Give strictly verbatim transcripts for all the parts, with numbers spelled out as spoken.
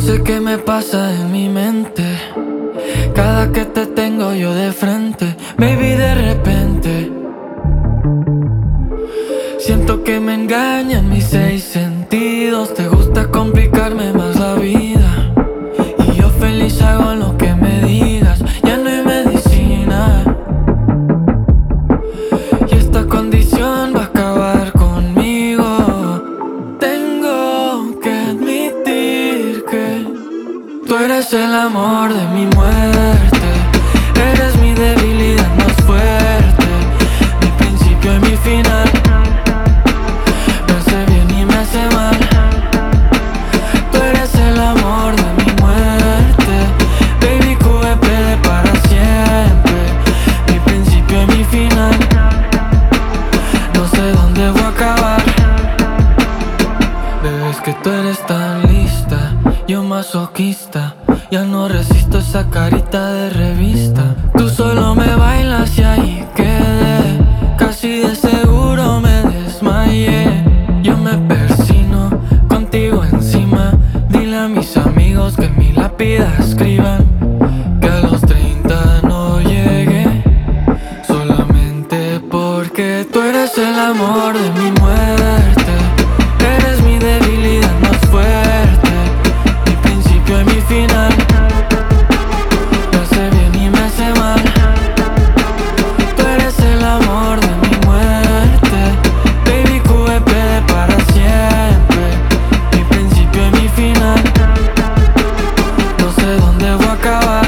sé qué me pasa en mi mente cada que te tengo yo de frente. Baby, de repente siento que me engañan mis seis sentidos. Te gusta complicarme más la vida y yo feliz hago lo que me digas. Ya no hay medicina y esta condición va a acabar conmigo. Tengo que admitir que tú eres el amor de mi muerte. Eres mi debilidad más fuerte, mi principio y mi final. Me hace bien y me hace mal. Tú eres el amor de mi muerte. Baby, Q E P D para siempre, mi principio y mi final. No sé dónde voy a acabar. Bebé, es que tú eres tan lista, yo masoquista. Ya no resisto esa carita de revista. Tú solo me bailas y ahí quedé. Casi de seguro me desmayé. Yo me persino contigo encima. Dile a mis amigos que en mi lápida escriban que a los treinta no llegué, solamente porque tú eres el amor de mi muerte. Eres mi debilidad más fuerte, mi principio y mi final. Me hace bien y me hace mal. Tú eres el amor de mi muerte. Baby, Q E P D para siempre, mi principio y mi final. No sé dónde voy a acabar.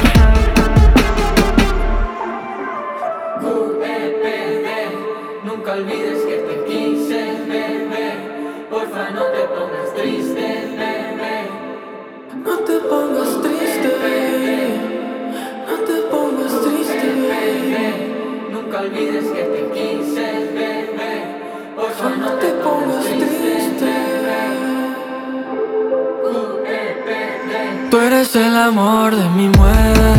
Q E P D, nunca olvides que te quise, bebé. Porfa, no te pongas triste, bebé. No te pongas triste, bebé. No te pongas triste, bebé. Nunca olvides que te quise, bebé. Porfa, no te pongas triste. Q E P D. Tú eres el amor de mi muerte.